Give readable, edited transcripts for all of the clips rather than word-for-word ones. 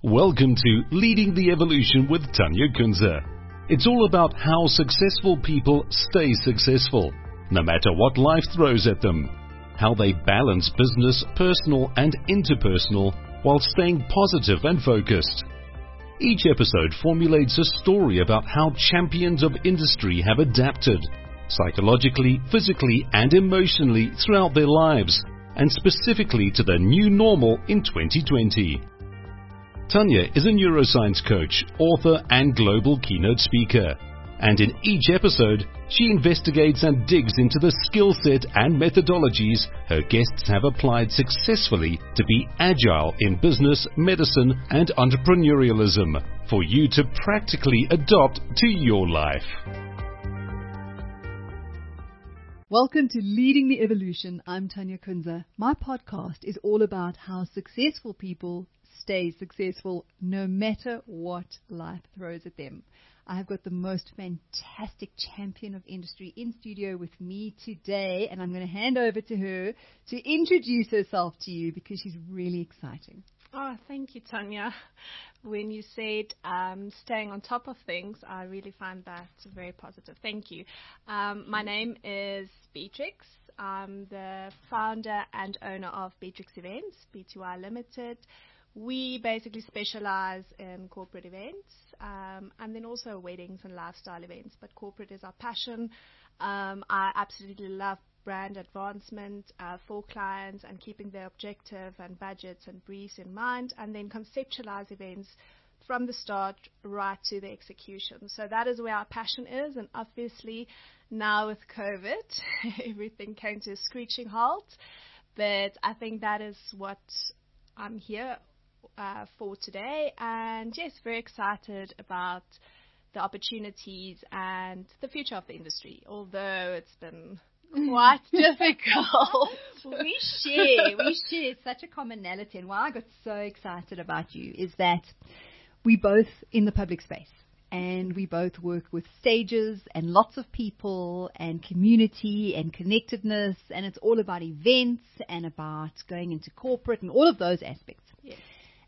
Welcome to Leading the Evolution with Tanya Kunze. It's all about how successful people stay successful, no matter what life throws at them. How they balance business, personal and interpersonal, while staying positive and focused. Each episode formulates a story about how champions of industry have adapted, psychologically, physically and emotionally throughout their lives, and specifically to the new normal in 2020. Tanya is a neuroscience coach, author and global keynote speaker. And in each episode, she investigates and digs into the skill set and methodologies her guests have applied successfully to be agile in business, medicine and entrepreneurialism for you to practically adopt to your life. Welcome to Leading the Evolution. I'm Tanya Kunze. My podcast is all about how successful people stay successful no matter what life throws at them. I have got the most fantastic champion of industry in studio with me today, and I'm going to hand over to her to introduce herself to you because she's really exciting. Oh, thank you, Tanya. When you said staying on top of things, I really find that very positive. Thank you. My name is Beatrix. I'm the founder and owner of Beatrix Events, B2I Limited. We basically specialize in corporate events and then also weddings and lifestyle events, but corporate is our passion. I absolutely love brand advancement for clients and keeping their objective and budgets and briefs in mind, and then conceptualize events from the start right to the execution. So that is where our passion is, and obviously now with COVID, everything came to a screeching halt, but I think that is what I'm here for today, and yes, very excited about the opportunities and the future of the industry, although it's been quite difficult. We share such a commonality, and why I got so excited about you is that we both in the public space, and we both work with stages and lots of people and community and connectedness, and it's all about events and about going into corporate and all of those aspects. Yes.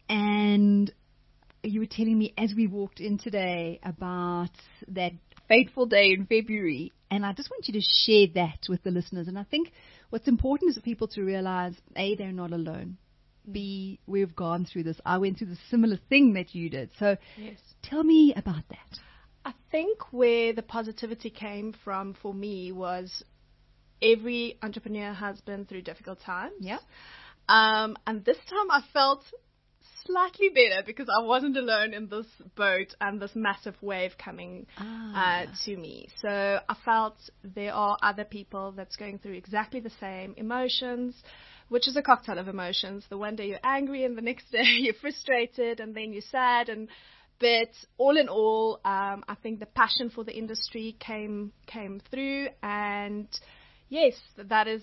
And you were telling me as we walked in today about that fateful day in February, and I just want you to share that with the listeners. And I think what's important is for people to realize, A, they're not alone. B, we've gone through this. I went through the similar thing that you did. So yes. Tell me about that. I think where the positivity came from for me was every entrepreneur has been through difficult times. Yeah. And this time I felt slightly better because I wasn't alone in this boat and this massive wave coming to me. So I felt there are other people that's going through exactly the same emotions, which is a cocktail of emotions. The one day you're angry and the next day you're frustrated and then you're sad. But all in all, I think the passion for the industry came through. And yes, that is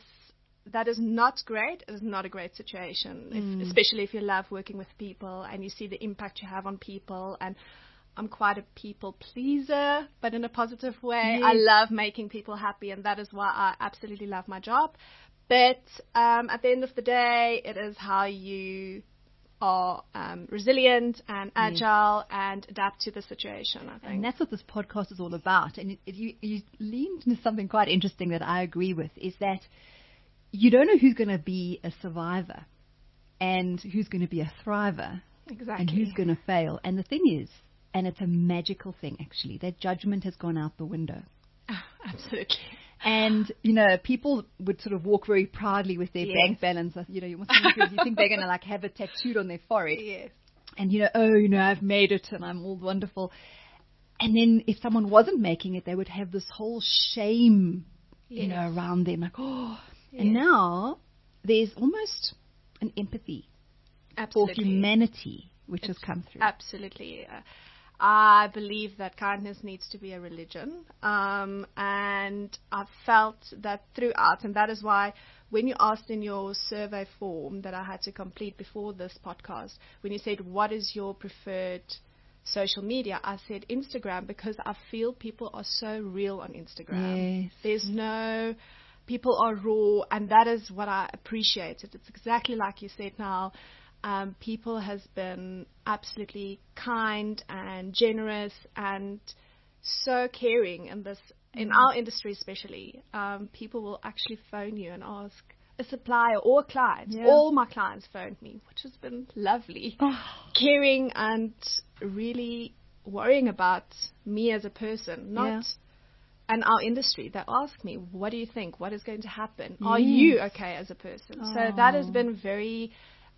not great. It is not a great situation, especially if you love working with people and you see the impact you have on people. And I'm quite a people pleaser, but in a positive way. Yes. I love making people happy, and that is why I absolutely love my job. But at the end of the day, it is how you are resilient and agile and adapt to the situation, I think. And that's what this podcast is all about. And you leaned into something quite interesting that I agree with, is that you don't know who's going to be a survivor and who's going to be a thriver. Exactly. And who's going to fail. And the thing is, and it's a magical thing actually, that judgment has gone out the window. Oh, absolutely. And, people would sort of walk very proudly with their bank balance. You think they're going to have it tattooed on their forehead. Yes. And, I've made it and I'm all wonderful. And then if someone wasn't making it, they would have this whole shame, around them. Like, oh. Yes. And now there's almost an empathy for humanity which has come through. Absolutely. I believe that kindness needs to be a religion. And I've felt that throughout. And that is why when you asked in your survey form that I had to complete before this podcast, when you said, what is your preferred social media, I said Instagram, because I feel people are so real on Instagram. Yes. There's no... People are raw, and that is what I appreciated. It's exactly like you said now. people has been absolutely kind and generous and so caring in our industry especially. People will actually phone you and ask a supplier or a client. Yeah. All my clients phoned me, which has been lovely. Caring and really worrying about me as a person, not and our industry. They ask me, what do you think? What is going to happen? Are you okay as a person? So that has been very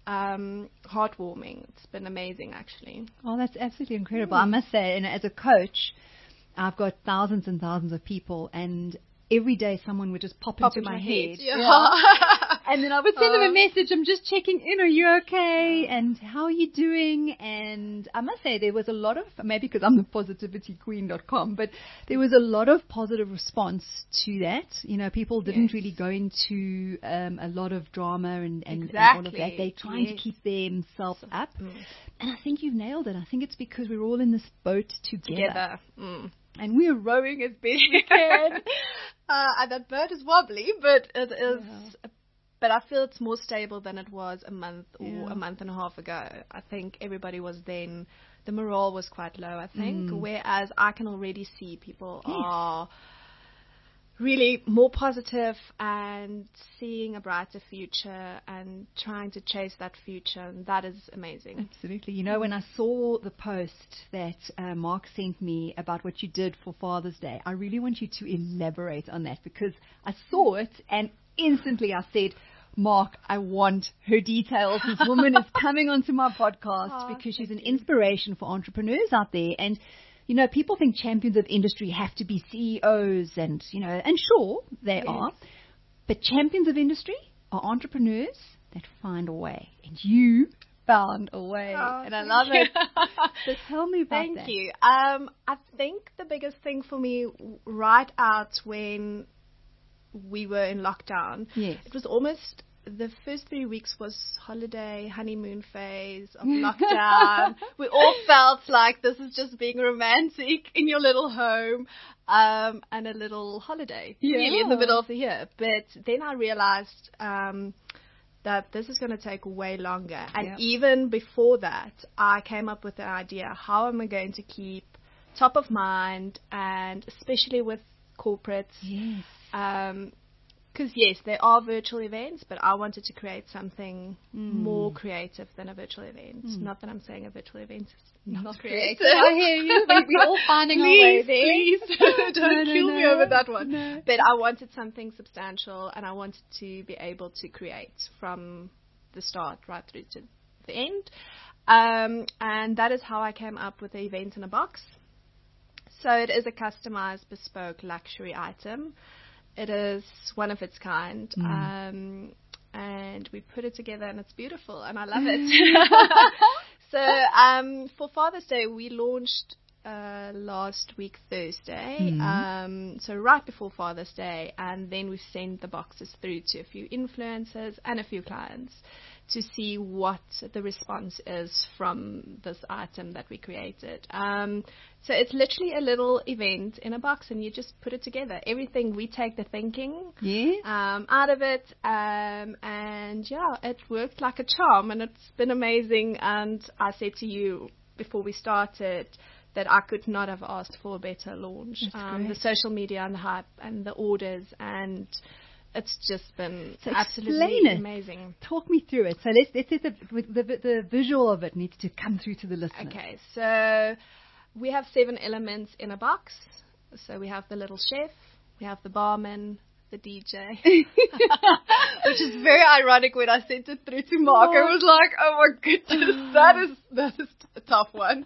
heartwarming. It's been amazing, actually. Oh, that's absolutely incredible. I must say, as a coach, I've got thousands and thousands of people, and every day someone would just pop into my head. Yeah. And then I would send them a message. I'm just checking in. Are you okay? And how are you doing? And I must say there was a lot of, maybe because I'm the positivityqueen.com, but there was a lot of positive response to that. You know, people didn't really go into a lot of drama and all of that. They're trying to keep themselves up. And I think you've nailed it. I think it's because we're all in this boat together. And we're rowing as best we can. And that boat is wobbly, but it is. But I feel it's more stable than it was a month or a month and a half ago. I think everybody was then, the morale was quite low, I think. Whereas I can already see people are really more positive and seeing a brighter future and trying to chase that future. And that is amazing. Absolutely. You know, when I saw the post that Mark sent me about what you did for Father's Day, I really want you to elaborate on that, because I saw it and instantly I said, Mark, I want her details. This woman is coming onto my podcast because she's an inspiration for entrepreneurs out there. And you know, people think champions of industry have to be CEOs and, you know, and sure, they are. But champions of industry are entrepreneurs that find a way. And you found a way. And I love it. So tell me about that. Thank you. I think the biggest thing for me right out when we were in lockdown, it was almost the first 3 weeks was holiday, honeymoon phase of lockdown. We all felt like this is just being romantic in your little home and a little holiday, really, in the middle of the year. But then I realized that this is going to take way longer. And even before that, I came up with the idea, how am I going to keep top of mind, and especially with corporates. Because, yes, there are virtual events, but I wanted to create something more creative than a virtual event. Not that I'm saying a virtual event is not creative. I hear you. We're all finding our way there. Please, don't kill me over that one. No. But I wanted something substantial, and I wanted to be able to create from the start right through to the end. And that is how I came up with the Event in a Box. So it is a customized, bespoke luxury item. It is one of its kind, and we put it together, and it's beautiful, and I love it. So for Father's Day, we launched last week Thursday, so right before Father's Day, and then we sent the boxes through to a few influencers and a few clients to see what the response is from this item that we created. So it's literally a little event in a box, and you just put it together. Everything, we take the thinking out of it, and it worked like a charm, and it's been amazing. And I said to you before we started that I could not have asked for a better launch. The social media and the hype and the orders, and it's just been absolutely amazing. Talk me through it. So let's the visual of it needs to come through to the listener. Okay, so we have 7 elements in a box. So we have the little chef, we have the barman, the DJ, which is very ironic when I sent it through to Mark. I was like, oh my goodness, that is a tough one.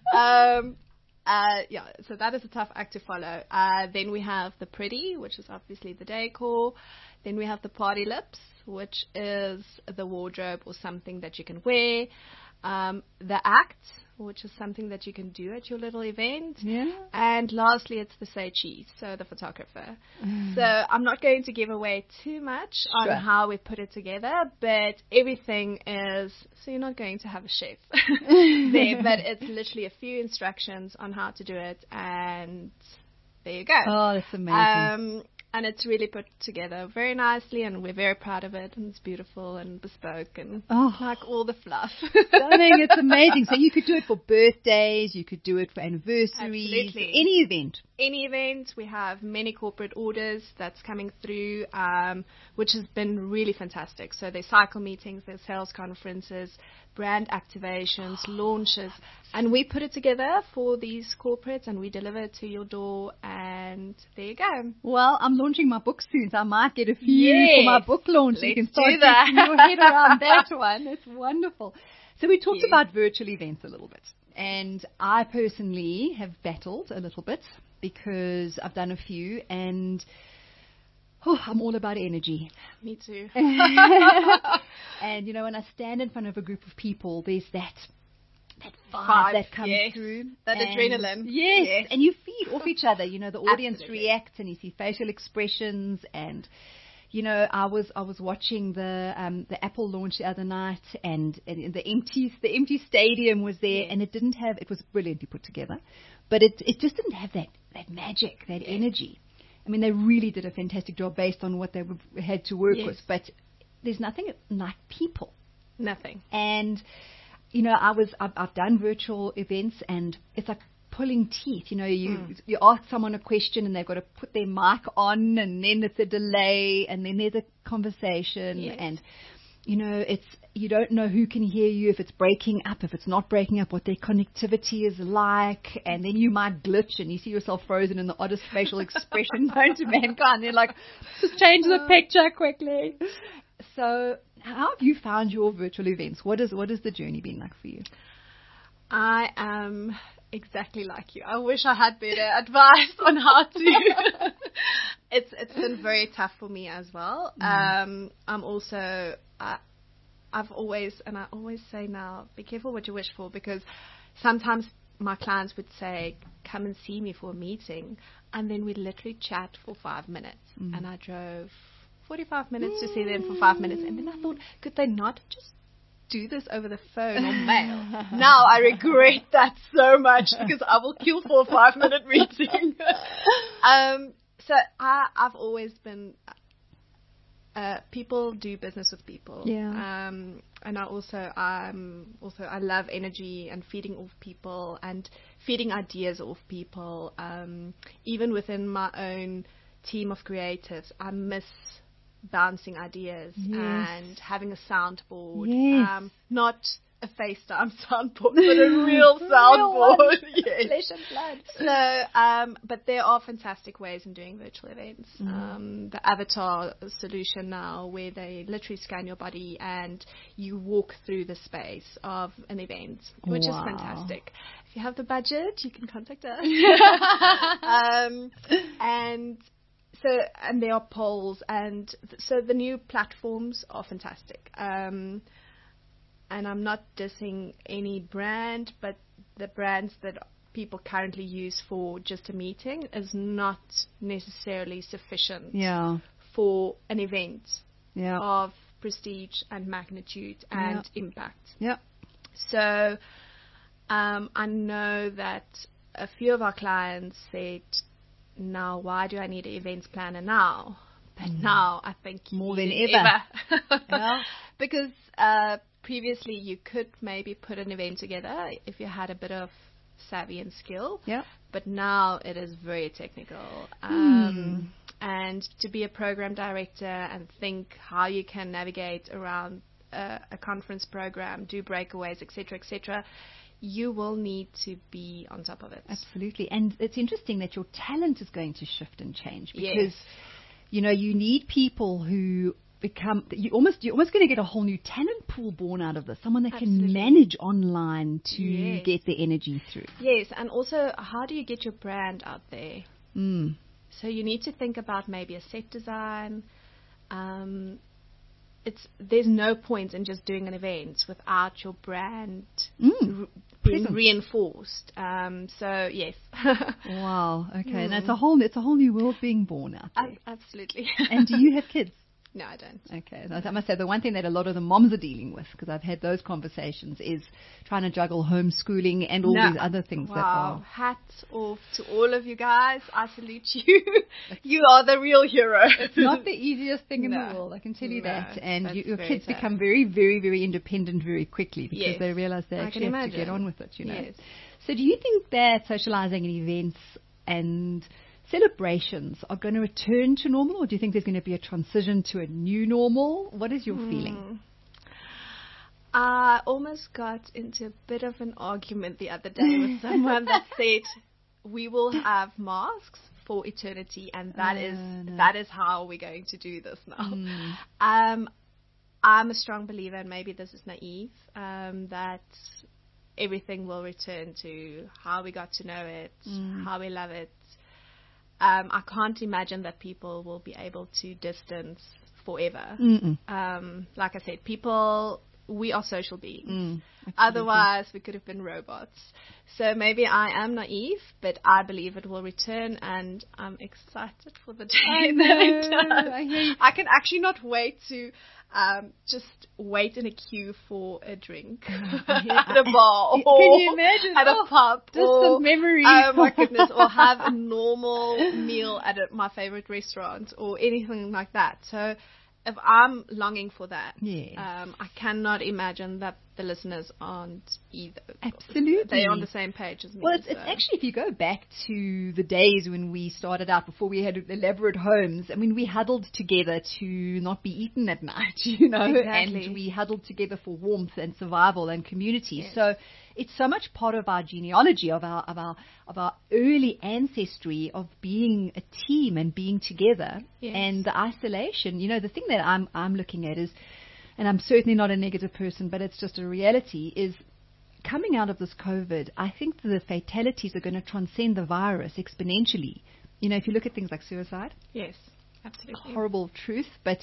So that is a tough act to follow. Then we have the pretty, which is obviously the decor. Then we have the party lips, which is the wardrobe or something that you can wear. The act, which is something that you can do at your little event. And lastly, it's the say cheese, so the photographer. So I'm not going to give away too much on how we put it together, but everything is, so you're not going to have a chef there, but it's literally a few instructions on how to do it, and there you go. Oh, that's amazing. And it's really put together very nicely, and we're very proud of it, and it's beautiful and bespoke and like all the fluff. Stunning, it's amazing. So you could do it for birthdays, you could do it for anniversaries, Absolutely. any event. Any event. We have many corporate orders that's coming through, which has been really fantastic. So there's cycle meetings, there's sales conferences, brand activations, launches, and we put it together for these corporates and we deliver it to your door, and there you go. Well, I'm launching my book soon, so I might get a few for my book launch. So you can Let's start do that. getting your head around that one. It's wonderful. So we talked about virtual events a little bit, and I personally have battled a little bit because I've done a few, and I'm all about energy. Me too. And, you know, when I stand in front of a group of people, there's that Vibe that comes yes. through. That And adrenaline. Yes, and you feed off each other. You know, the audience Absolutely. reacts, and you see facial expressions. And, you know, I was watching the Apple launch the other night, and the empty stadium was there, and it was brilliantly put together, but it just didn't have that magic, that energy. I mean, they really did a fantastic job based on what they had to work with, but there's nothing like people. Nothing. And, you know, I've done virtual events, and it's like pulling teeth. You know, you ask someone a question and they've got to put their mic on, and then it's a delay, and then there's a conversation, and, you know, you don't know who can hear you, if it's breaking up, if it's not breaking up, what their connectivity is like, and then you might glitch and you see yourself frozen in the oddest facial expression known to mankind. They're like, just change the picture quickly. So how have you found your virtual events? What has the journey been like for you? I am exactly like you. I wish I had better advice on how to. It's been very tough for me as well. I'm also I've always, and I always say now, be careful what you wish for, because sometimes my clients would say, come and see me for a meeting, and then we'd literally chat for 5 minutes, and I drove 45 minutes to see them for 5 minutes, and then I thought, could they not just do this over the phone or mail? Now I regret that so much, because I will kill for a 5 minute meeting. So I've always been, people do business with people. Yeah. And I love energy and feeding off people and feeding ideas off people. Even within my own team of creatives, I miss bouncing ideas and having a soundboard. Yes. Not a FaceTime soundboard, but a real soundboard. Yes. Flesh and blood. So, but there are fantastic ways in doing virtual events. The avatar solution now, where they literally scan your body and you walk through the space of an event, which is fantastic. If you have the budget, you can contact us. And there are polls, and so the new platforms are fantastic. And I'm not dissing any brand, but the brands that people currently use for just a meeting is not necessarily sufficient for an event of prestige and magnitude and impact. Yeah. So I know that a few of our clients said, now why do I need an events planner now? But now I think more than ever. Because previously you could maybe put an event together if you had a bit of savvy and skill. Yeah. But now it is very technical. And to be a program director and think how you can navigate around a conference program, do breakaways, etc., you will need to be on top of it. Absolutely. And it's interesting that your talent is going to shift and change, because, you know, you need people who you're almost going to get a whole new talent pool born out of this. Someone that can manage online to get the energy through. Yes. And also, how do you get your brand out there? So you need to think about maybe a set design. There's no point in just doing an event without your brand being reinforced. So yes. Wow. Okay. And it's a whole new world being born out there. Absolutely. And do you have kids? No, I don't. Okay. I must say, the one thing that a lot of the moms are dealing with, because I've had those conversations, is trying to juggle homeschooling and all these other things that are... Wow. Hats off to all of you guys. I salute you. You are the real hero. It's not the easiest thing in the world, I can tell you that. And your kids tough. become very, very, very independent very quickly because Yes. they realize they I actually can have to get imagine. on with it, you know. Yes. So do you think that socializing and events and celebrations are going to return to normal, or do you think there's going to be a transition to a new normal? What is your feeling? I almost got into a bit of an argument the other day with someone that said we will have masks for eternity, and that is how we're going to do this now. I'm a strong believer, and maybe this is naive, that everything will return to how we got to know it, how we love it. I can't imagine that people will be able to distance forever. Like I said, we are social beings. Otherwise, we could have been robots. So maybe I am naive, but I believe it will return, and I'm excited for the day that it does. I can actually not wait to just wait in a queue for a drink at a bar or can you imagine? at a pub. Distant memory. Oh my goodness! Or have a normal meal at my favorite restaurant or anything like that. So if I'm longing for that, I cannot imagine that the listeners aren't either. Absolutely. They're on the same page as me. Well, it's actually, if you go back to the days when we started out, before we had elaborate homes, I mean, we huddled together to not be eaten at night, you know, Exactly. and we huddled together for warmth and survival and community. Yes. So it's so much part of our genealogy, of our early ancestry of being a team and being together. Yes. And the isolation, you know, the thing that I'm looking at is, and I'm certainly not a negative person, but it's just a reality, is coming out of this COVID, I think the fatalities are going to transcend the virus exponentially. You know, if you look at things like suicide. Yes, absolutely. Horrible truth, but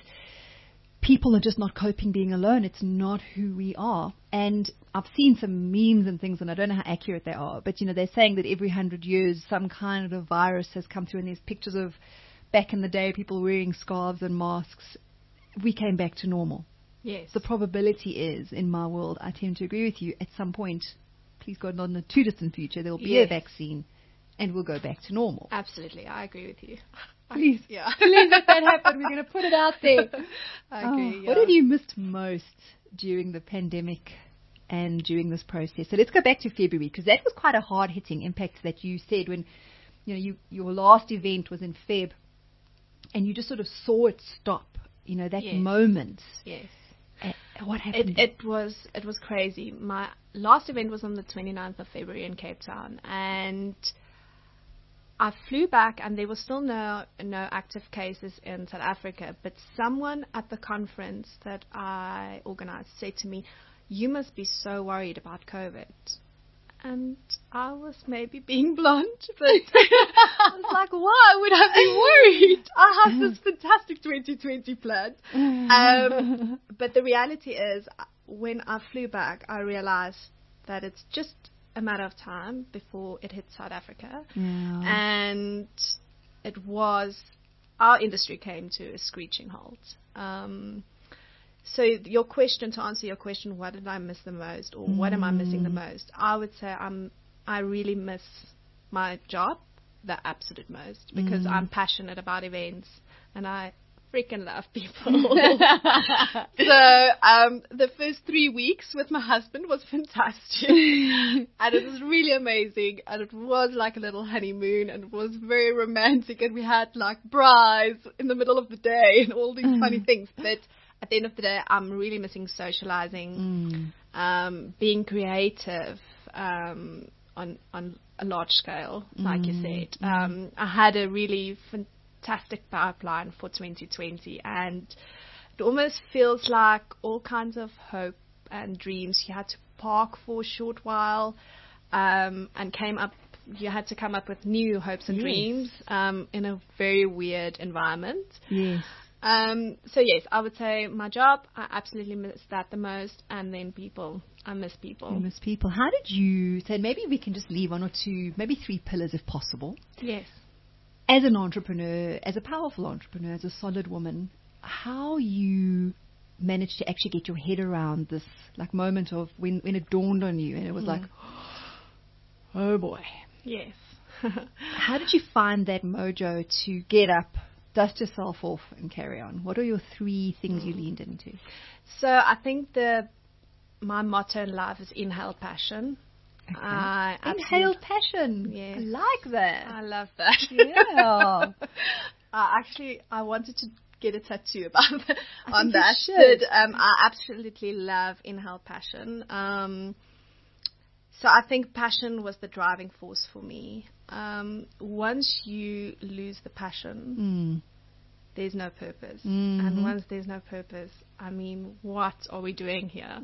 people are just not coping being alone. It's not who we are. And I've seen some memes and things, and I don't know how accurate they are, but, you know, they're saying that every 100 years some kind of virus has come through, and there's pictures of back in the day people wearing scarves and masks. We came back to normal. Yes. The probability is, in my world, I tend to agree with you, at some point, please God, not in the too distant future, there will be a vaccine and we'll go back to normal. Absolutely. I agree with you. Please. Yeah. Please let that happen. We're going to put it out there. I agree. What have you missed most during the pandemic and during this process? So let's go back to February, because that was quite a hard-hitting impact that you said when, you know, your last event was in Feb and you just sort of saw it stop, you know, that moment. Yes. What happened? It was crazy. My last event was on the 29th of February in Cape Town, and I flew back, and there was still no active cases in South Africa. But someone at the conference that I organized said to me, "You must be so worried about COVID." And I was maybe being blunt, but I was like, why would I be worried? I have this fantastic 2020 plan. But the reality is, when I flew back, I realized that it's just a matter of time before it hit South Africa. Yeah. And our industry came to a screeching halt. So to answer your question, what did I miss the most, or what am I missing the most? I would say I really miss my job the absolute most, because I'm passionate about events and I freaking love people. So the first 3 weeks with my husband was fantastic, and it was really amazing, and it was like a little honeymoon, and it was very romantic, and we had like brides in the middle of the day and all these funny things. But at the end of the day, I'm really missing socializing, being creative on a large scale, like you said. I had a really fantastic pipeline for 2020, and it almost feels like all kinds of hope and dreams you had to park for a short while, and you had to come up with new hopes and dreams in a very weird environment. Yes. So yes, I would say my job, I absolutely miss that the most, and then people. I miss people. You miss people. How did you say, maybe we can just leave 1 or 2, maybe 3 pillars if possible. Yes. As an entrepreneur, as a powerful entrepreneur, as a solid woman, how you managed to actually get your head around this like moment of when it dawned on you and it was like, oh boy. Yes. How did you find that mojo to get up, dust yourself off and carry on? What are your 3 things you leaned into? So I think my motto in life is inhale passion. Okay. Inhale passion. Yes. I like that. I love that. Yeah. I wanted to get a tattoo about on think that. you should. But, I absolutely love inhale passion. So I think passion was the driving force for me. Once you lose the passion, there's no purpose. Mm-hmm. And once there's no purpose, I mean, what are we doing here?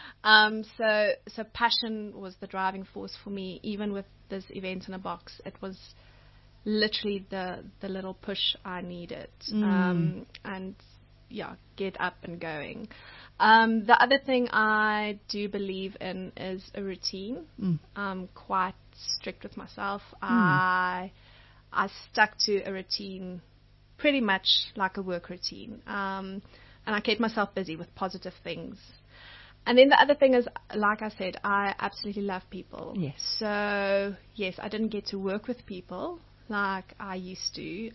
So passion was the driving force for me, even with this event in a box. It was literally the little push I needed. And yeah, get up and going. The other thing I do believe in is a routine. I'm quite strict with myself. I stuck to a routine pretty much like a work routine. And I kept myself busy with positive things. And then the other thing is, like I said, I absolutely love people. Yes. So, yes, I didn't get to work with people like I used to.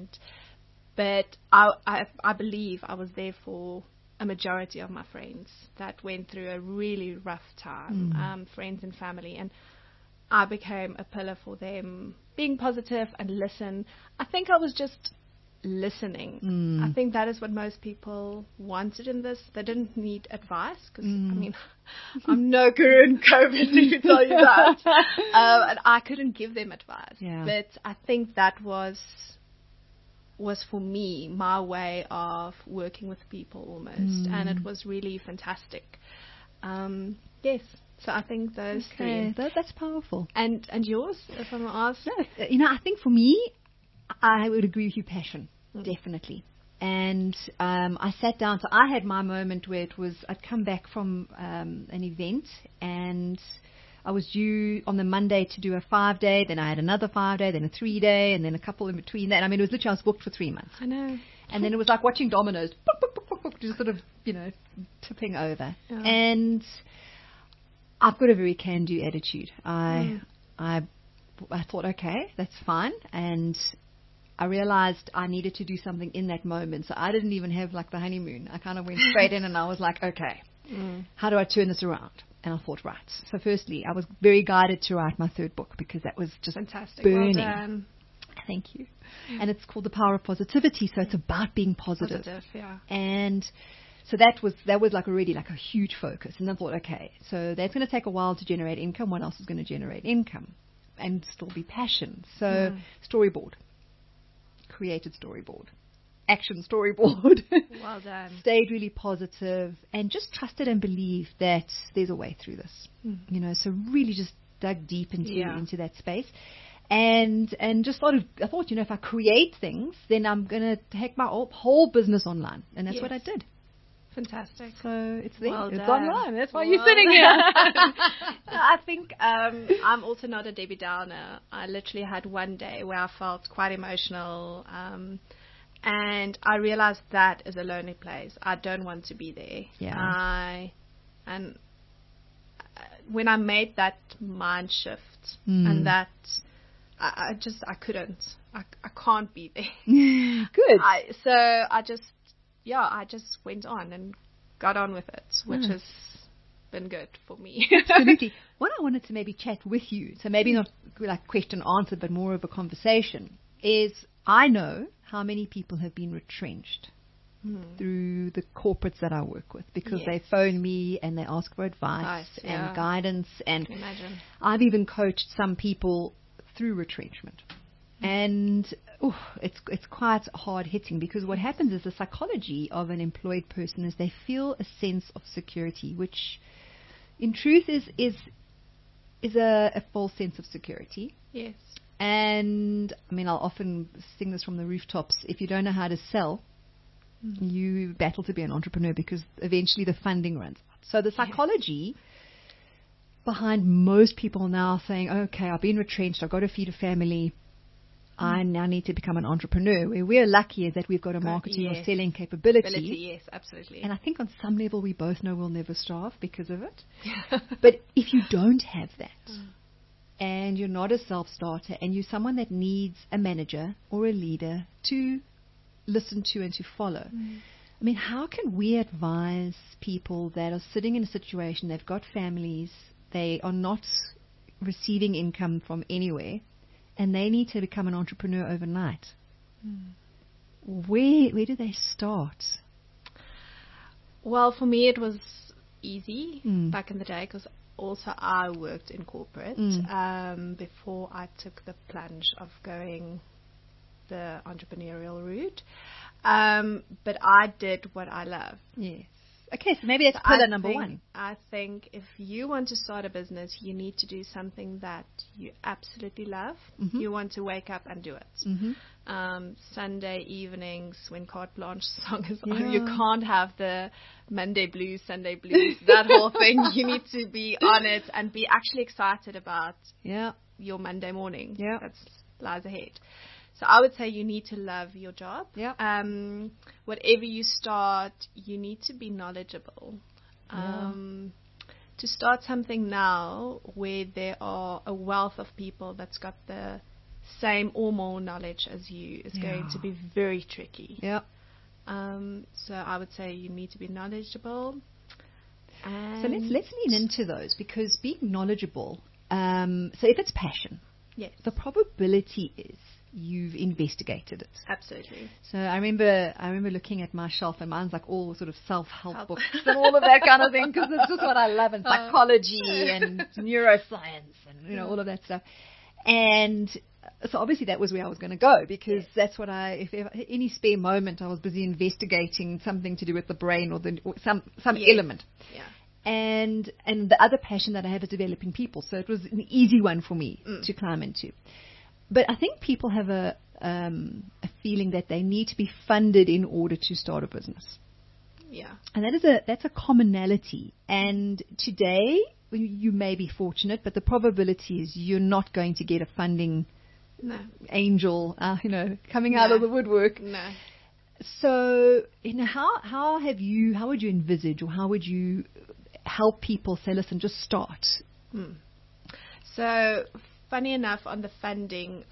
But I believe I was there for a majority of my friends that went through a really rough time, friends and family. And I became a pillar for them, being positive and listen. I think I was just listening. I think that is what most people wanted in this. They didn't need advice because, I mean, I'm no guru in COVID, to tell you that. And I couldn't give them advice. Yeah. But I think that was for me my way of working with people almost, and it was really fantastic. Yes, so I think those 3. That's powerful. And yours, if I'm asked? No, I think for me, I would agree with you, passion, definitely. And I sat down, so I had my moment where I'd come back from an event and I was due on the Monday to do a 5-day, then I had another 5-day, then a 3-day, and then a couple in between that. I mean, it was literally, I was booked for 3 months. I know. And then it was like watching dominoes, just sort of, tipping over. Yeah. And I've got a very can-do attitude. I thought, okay, that's fine. And I realized I needed to do something in that moment. So I didn't even have like the honeymoon. I kind of went straight in and I was like, okay, how do I turn this around? And I thought, right. So firstly, I was very guided to write my 3rd book because that was just fantastic. burning. Well done. Thank you. And it's called The Power of Positivity. So it's about being positive. Yeah. And so that was like already like a huge focus. And I thought, okay, so that's going to take a while to generate income. What else is going to generate income and still be passion? So storyboard, created storyboard, action storyboard. Well done. Stayed really positive and just trusted and believed that there's a way through this. So really just dug deep into that space. And just I thought, if I create things, then I'm going to take my whole business online. And that's what I did. Fantastic. So it's there. Well it's done. online. That's why you're sitting here. I think I'm also not a Debbie Downer. I literally had one day where I felt quite emotional. And I realized that is a lonely place. I don't want to be there. Yeah. And when I made that mind shift and that I couldn't. I can't be there. Good. I just went on and got on with it, which has been good for me. Absolutely. What I wanted to maybe chat with you, so maybe not like question answer, but more of a conversation, is I know how many people have been retrenched through the corporates that I work with because they phone me and they ask for advice and guidance. And I've even coached some people through retrenchment. And it's quite hard hitting because what happens is the psychology of an employed person is they feel a sense of security, which in truth is a false sense of security. Yes. And I mean, I'll often sing this from the rooftops. If you don't know how to sell, you battle to be an entrepreneur because eventually the funding runs out. So the psychology behind most people now saying, okay, I've been retrenched, I've got to feed a family, I now need to become an entrepreneur. Where we're lucky is that we've got a marketing or selling capability. Yes, absolutely. And I think on some level we both know we'll never starve because of it. But if you don't have that, and you're not a self-starter, and you're someone that needs a manager or a leader to listen to and to follow, I mean, how can we advise people that are sitting in a situation, they've got families, they are not receiving income from anywhere, and they need to become an entrepreneur overnight? Where do they start? Well, for me, it was easy back in the day because also I worked in corporate before I took the plunge of going the entrepreneurial route. But I did what I love. Yes. Okay, so maybe that's pillar number one. I think if you want to start a business, you need to do something that you absolutely love. You want to wake up and do it. Sunday evenings when Carte Blanche song is on, you can't have the Monday blues, Sunday blues, that whole thing. You need to be on it and be actually excited about your Monday morning. That lies ahead. So I would say you need to love your job. Whatever you start, you need to be knowledgeable. To start something now where there are a wealth of people that's got the same or more knowledge as you is going to be very tricky. So I would say you need to be knowledgeable. So let's lean into those, because being knowledgeable, so if it's passion, the probability is you've investigated it. Absolutely. So I remember looking at my shelf, and mine's like all sort of self-help books and all of that kind of thing, because it's just what I love, and psychology and neuroscience and all of that stuff. And so obviously that was where I was going to go, because that's what if any spare moment I was busy investigating something to do with the brain or some element. And the other passion that I have is developing people, so it was an easy one for me to climb into. But I think people have a feeling that they need to be funded in order to start a business. And that's a commonality. And today you may be fortunate, but the probability is you're not going to get a funding angel, coming out of the woodwork. So, how would you envisage, or how would you help people say, listen, just start? So, funny enough, on the funding,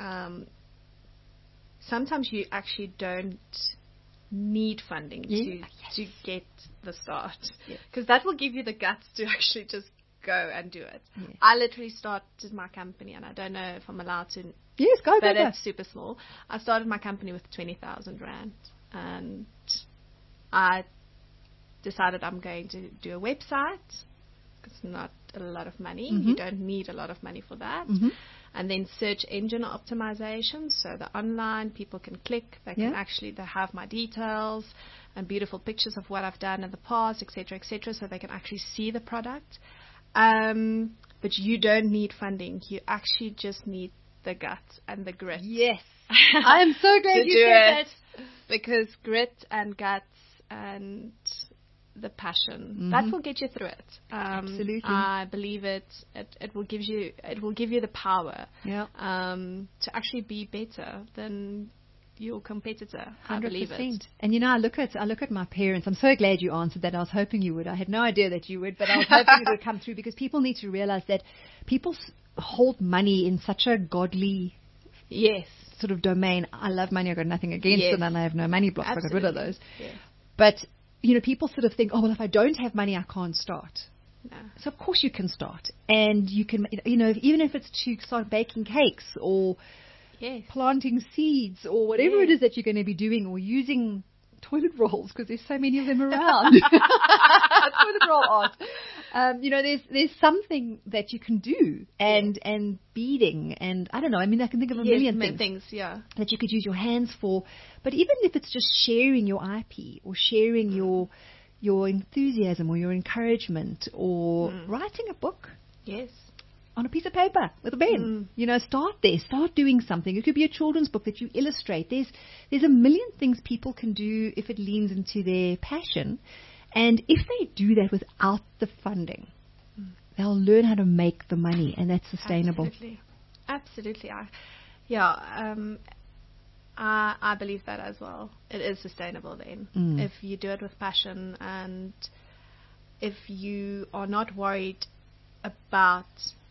sometimes you actually don't need funding to get the start, because that will give you the guts to actually just go and do it. I literally started my company, and I don't know if I'm allowed to. Yes, go. But it's super small. I started my company with 20,000 rand, and I decided I'm going to do a website. It's not a lot of money. You don't need a lot of money for that. And then search engine optimization, so the online people can click, they can they have my details and beautiful pictures of what I've done in the past, etc., so they can actually see the product. But you don't need funding. You actually just need the guts and the grit. Yes. I am so glad you said that. Because grit and guts and the passion, that will get you through it. Absolutely. I believe it will give you the power to actually be better than your competitor. 100%. I believe it. And I look at my parents. I'm so glad you answered that. I was hoping you would. I had no idea that you would, but I was hoping it would come through, because people need to realize that people hold money in such a godly sort of domain. I love money. I've got nothing against it, and I have no money blocks. I got rid of those. But people sort of think, well, if I don't have money, I can't start. So of course you can start, and you can, even if it's to start baking cakes or planting seeds or whatever it is that you're going to be doing, or using toilet rolls, because there's so many of them around. Toilet roll art. There's something that you can do, and beading, and I don't know. I mean, I can think of a million things that you could use your hands for. But even if it's just sharing your IP, or sharing your enthusiasm, or your encouragement, or writing a book. On a piece of paper with a pen. Start there. Start doing something. It could be a children's book that you illustrate. There's a million things people can do if it leans into their passion. And if they do that without the funding, they'll learn how to make the money, and that's sustainable. Absolutely. I believe that as well. It is sustainable then. If you do it with passion, and if you are not worried about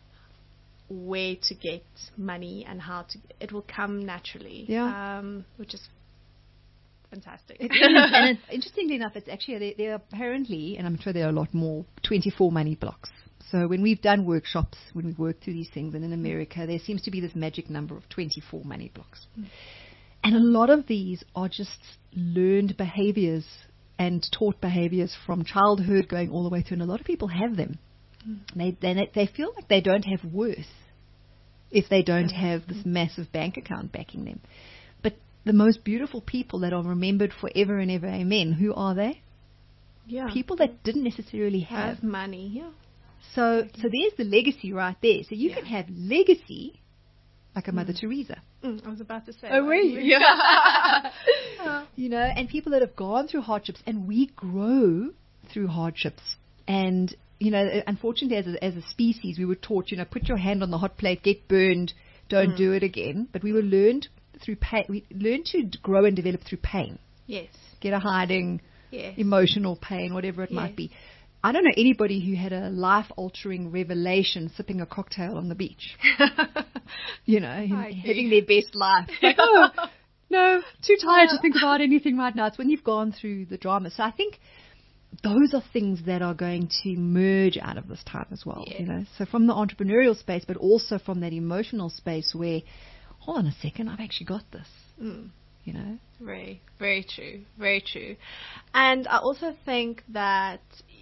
where to get money and how to, it will come naturally. Yeah. Which is fantastic. It is. And interestingly enough, it's actually, there are apparently, and I'm sure there are a lot more, 24 money blocks. So when we've done workshops, when we've worked through these things, and in America, there seems to be this magic number of 24 money blocks. And a lot of these are just learned behaviors and taught behaviors from childhood going all the way through, and a lot of people have them. They feel like they don't have worth if they don't have this massive bank account backing them. But the most beautiful people that are remembered forever and ever, amen, who are they? Yeah. People that didn't necessarily have money. Yeah. So there's the legacy right there. So you can have legacy like a Mother Teresa. I was about to say. Oh, really? Yeah. You know, and people that have gone through hardships, and we grow through hardships. And, you know, unfortunately as a species, we were taught, you know, put your hand on the hot plate, get burned, don't do it again. But we were learned through pain. We learned to grow and develop through pain. Yes. Get a hiding, emotional pain, whatever it might be. I don't know anybody who had a life-altering revelation sipping a cocktail on the beach. You know, having their best life. Like, oh, no, too tired to think about anything right now. It's when you've gone through the drama. So I think those are things that are going to merge out of this time as well. You know, so from the entrepreneurial space, but also from that emotional space where, hold on a second, I've actually got this. You know, very, very true, very true. And I also think that.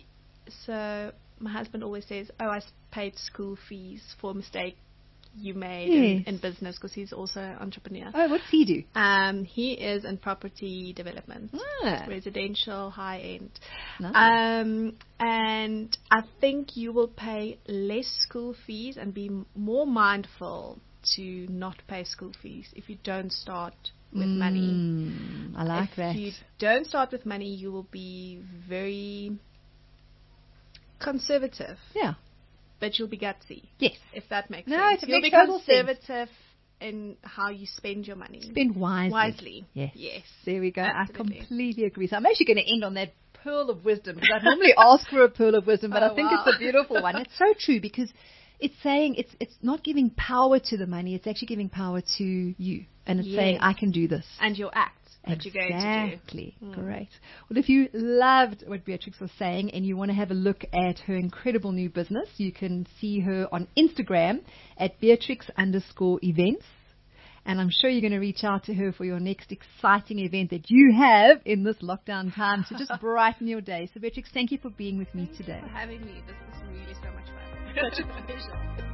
So my husband always says, "Oh, I paid school fees for a mistake you made in business," because he's also an entrepreneur. Oh, what's he do? He is in property development, residential, high end. Nice. And I think you will pay less school fees and be more mindful to not pay school fees if you don't start with money. I like that. If you don't start with money, you will be very conservative. Yeah. But you'll be gutsy. Yes. If that makes sense. No, you'll be conservative in how you spend your money. Spend wisely. Yes. There we go. Absolutely. I completely agree. So I'm actually going to end on that pearl of wisdom, because I normally ask for a pearl of wisdom, but I think it's a beautiful one. It's so true, because it's saying it's not giving power to the money, it's actually giving power to you. And it's saying, I can do this. And your act. That you're going to do. Exactly. Great. Well, if you loved what Beatrix was saying and you want to have a look at her incredible new business, you can see her on Instagram at Beatrix_events. And I'm sure you're going to reach out to her for your next exciting event that you have in this lockdown time to just brighten your day. So Beatrix, thank you for being with me today. Thank you for having me. This was really so much fun. Such a pleasure.